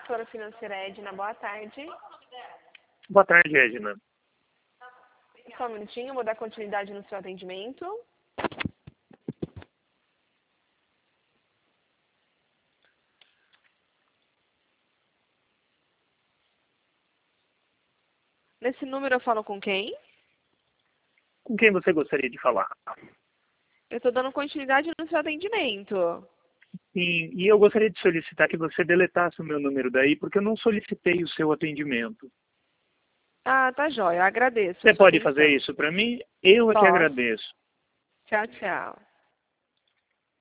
Consultora financeira Edna, boa tarde. Boa tarde, Edna. Só um minutinho, vou dar continuidade no seu atendimento. Nesse número eu falo com quem? Com quem você gostaria de falar? Eu estou dando continuidade no seu atendimento. Sim, e eu gostaria de solicitar que você deletasse o meu número daí, porque eu não solicitei o seu atendimento. Ah, tá jóia, agradeço. Você Sua pode fazer atenção. isso para mim? Eu é que Posso. agradeço. Tchau, tchau.